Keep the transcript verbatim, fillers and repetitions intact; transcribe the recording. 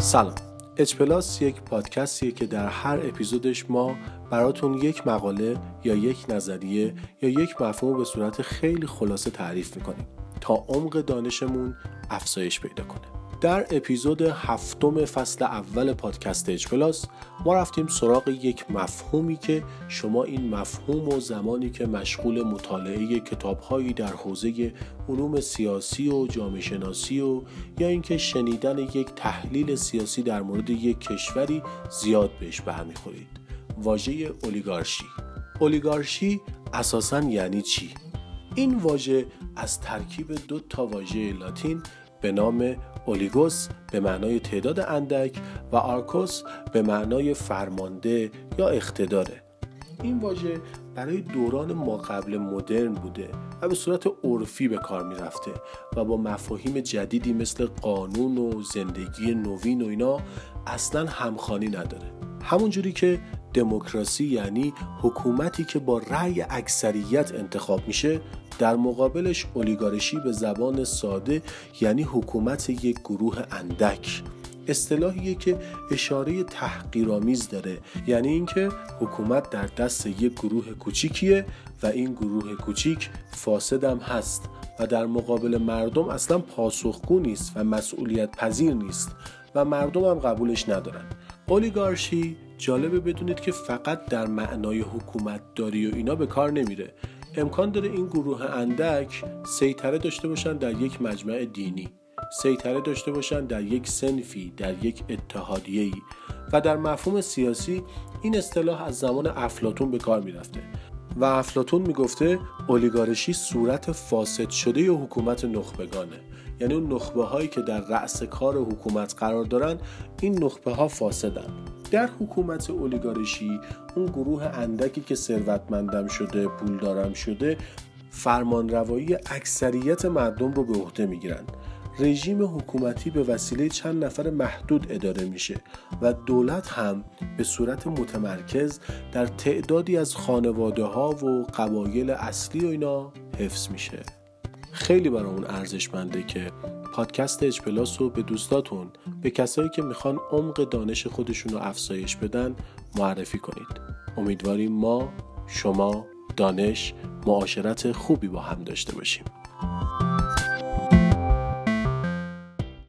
سلام. اچ پلاس یک پادکستیه که در هر اپیزودش ما براتون یک مقاله یا یک نظریه یا یک مفهوم به صورت خیلی خلاصه تعریف میکنیم تا عمق دانشمون افزایش پیدا کنه. در اپیزود هفتم فصل اول پادکست اچ پلاس ما رفتیم سراغ یک مفهومی که شما این مفهوم و زمانی که مشغول مطالعه کتاب‌هایی در حوزه علوم سیاسی و جامعه شناسی و یا اینکه شنیدن یک تحلیل سیاسی در مورد یک کشوری زیاد بهش برمیخورید. واژه اولیگارشی. اولیگارشی اساساً یعنی چی؟ این واژه از ترکیب دو تا واژه لاتین به نام اولیگوس به معنای تعداد اندک و آرکوس به معنای فرمانده یا اقتداره. این واژه برای دوران ماقبل مدرن بوده و به صورت عرفی به کار می رفته و با مفاهیم جدیدی مثل قانون و زندگی نوین و اینا اصلا همخوانی نداره. همونجوری که دموکراسی یعنی حکومتی که با رأی اکثریت انتخاب میشه، در مقابلش اولیگارشی به زبان ساده یعنی حکومت یک گروه اندک. اصطلاحیه که اشاره تحقیرآمیز داره، یعنی اینکه حکومت در دست یک گروه کوچیکیه و این گروه کوچیک فاسدم هست و در مقابل مردم اصلا پاسخگو نیست و مسئولیت پذیر نیست و مردم هم قبولش ندارن. اولیگارشی جالبه بدونید که فقط در معنای حکومت داری و اینا به کار نمیره. امکان داره این گروه اندک سیطره داشته باشن در یک مجمع دینی، سیطره داشته باشن در یک صنفی، در یک اتحادیه‌ای و در مفهوم سیاسی این اصطلاح از زمان افلاطون به کار میرفته و افلاطون میگفته اولیگارشی صورت فاسد شده ی حکومت نخبگانه، یعنی اون نخبه هایی که در رأس کار حکومت قرار دارن این نخبه ها فاسدن. در حکومت اولیگارشی اون گروه اندکی که ثروتمندم شده، پولدارم شده، فرمانروایی اکثریت مردم رو به عهده میگیرن. رژیم حکومتی به وسیله چند نفر محدود اداره میشه و دولت هم به صورت متمرکز در تعدادی از خانواده ها و قبایل اصلی و اینا حفظ میشه. خیلی برامون ارزشمنده که پادکست اچ پلاس رو به دوستاتون، به کسایی که میخوان عمق دانش خودشون رو افزایش بدن معرفی کنید. امیدواریم ما، شما، دانش، معاشرت خوبی با هم داشته باشیم.